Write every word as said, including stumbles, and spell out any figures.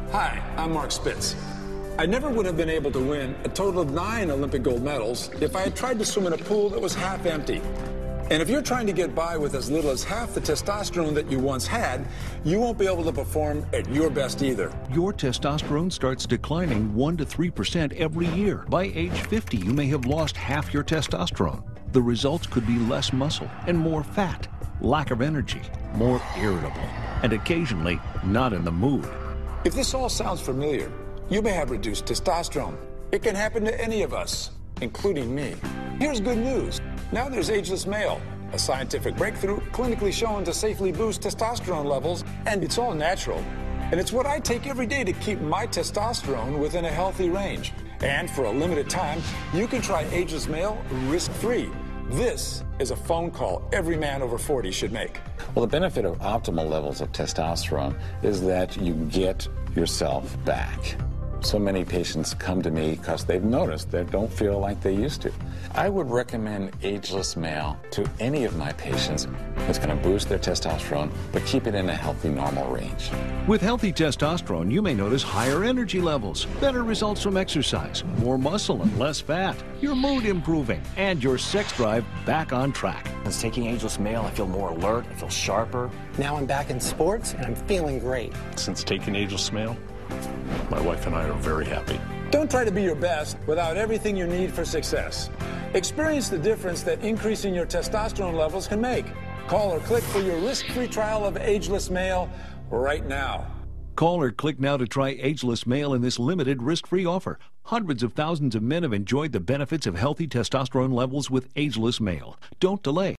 Hi, I'm Mark Spitz. I never would have been able to win a total of nine Olympic gold medals if I had tried to swim in a pool that was half empty. And if you're trying to get by with as little as half the testosterone that you once had, you won't be able to perform at your best either. Your testosterone starts declining one to three percent every year. By age fifty, you may have lost half your testosterone. The results could be less muscle and more fat, lack of energy, more irritable, and occasionally not in the mood. If this all sounds familiar, you may have reduced testosterone. It can happen to any of us, including me. Here's good news. Now there's Ageless Male, a scientific breakthrough clinically shown to safely boost testosterone levels, and it's all natural. And it's what I take every day to keep my testosterone within a healthy range. And for a limited time, you can try Ageless Male risk-free. This is a phone call every man over forty should make. Well, the benefit of optimal levels of testosterone is that you get yourself back. So many patients come to me because they've noticed they don't feel like they used to. I would recommend Ageless Male to any of my patients. It's going to boost their testosterone, but keep it in a healthy, normal range. With healthy testosterone, you may notice higher energy levels, better results from exercise, more muscle and less fat, your mood improving, and your sex drive back on track. Since taking Ageless Male, I feel more alert, I feel sharper. Now I'm back in sports, and I'm feeling great. Since taking Ageless Male, my wife and I are very happy. Don't try to be your best without everything you need for success. Experience the difference that increasing your testosterone levels can make. Call or click for your risk-free trial of Ageless Male right now. Call or click now to try Ageless Male in this limited risk-free offer. Hundreds of thousands of men have enjoyed the benefits of healthy testosterone levels with Ageless Male. Don't delay.